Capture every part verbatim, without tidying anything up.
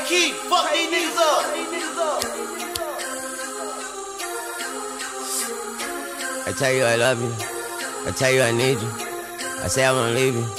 Key, fuck these niggas up. I tell you I love you. I tell you I need you. I say I won't leave you.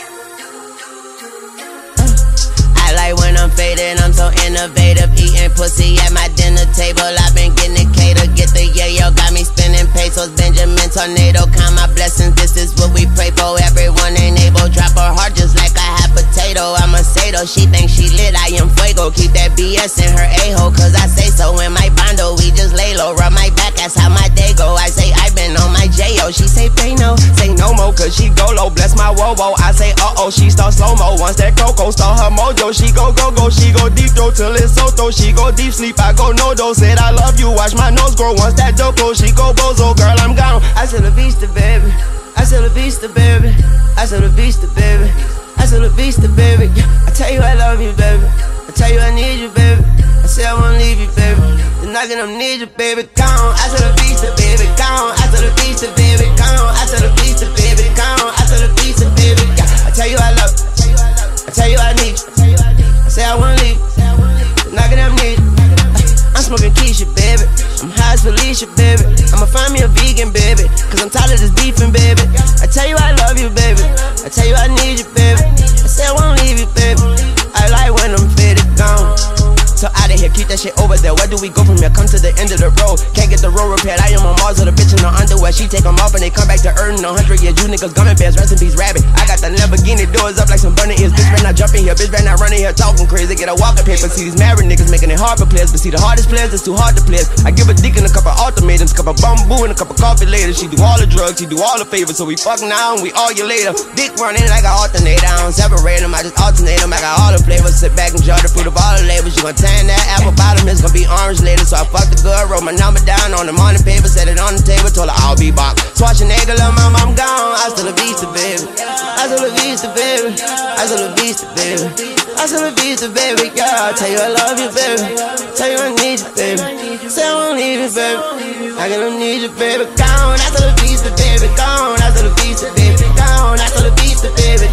I like when I'm faded, I'm so innovative. Eating pussy at my dinner table. I've been getting it catered. Get the yayo, got me spinning pesos. Benjamin Tornado, count my blessings. This is what we pray for. Everyone ain't able. Drop her heart just like a hot potato. I'm a Sato, she thinks she lit. I am fuego. Keep that B S in her a-hole, cause I say so. In my bondo, we just lay low. Rub my back, that's how my day go. I say I been on my J-O. She say pay no, say no more, cause she go low. Bless my wobo. I say uh-oh, she start slow-mo. Once that Coco start her mojo, she go go go. She go deep throw till it's soto. She go deep sleep, I go no do. Said I love you, watch my nose grow. Once that dope close, she go bozo. Girl, I'm gone. I said la vista, baby. I said la vista, baby. I said la vista, baby. I said la vista, baby. I tell you I love you, baby. I tell you I need you, baby. I say I won't leave you, baby. The knocking on need you, baby. Gone. I said la vista, baby. Gone. I said la vista, baby. Gone. I said la vista, baby. Gone. I said la vista, baby. I tell you I love you. I tell you I need you. I say I won't leave you. The knocking on need you. I'm smoking Keisha, baby. I'm high as Felicia, baby. I'ma find me a vegan, baby, cause I'm tired of this beefing, baby. I tell you I love you, baby. I tell you I need you, baby. I say I won't leave you, baby. I like when I'm faded, gone. So out of here, keep that shit over there. Where do we go from here? Come to the end of the road. Can't get the road repaired. I am on Mars with a bitch in her underwear. She take them off and they come back to earn a hundred years. You niggas gumming bears, rest in peace, rabbit. I got the Lamborghini doors up like some burning ears. Bitch better not jump in here, bitch better not run in here talking crazy. Get a walking paper. See these married niggas making it hard for players, but see the hardest players, it's too hard to play. I give a dick and a couple ultimatums, couple bamboo and a couple coffee later. She do all the drugs, she do all the favors. So we fuck now and we argue later. Dick running like I alternate. I don't separate them, I just alternate them. I got all the flavors. Sit back and enjoy the fruit of all the labels. You gon' tan that apple bottom, it's gon' be orange later. So I fucked the girl, wrote my number down on the morning paper, set it on the table, told her I'll be back. Schwarzenegger, lil' mama, I'm gone. I still a vista, baby. I still a vista, baby. I still a vista, baby. I still a vista, baby. Yeah, I tell you I love you, baby. Tell you I need you, baby. Say I won't leave you, baby. I gonna need you, baby. Gone. I still a vista, baby. Gone. I still a vista, baby. Gone. I still a vista, baby.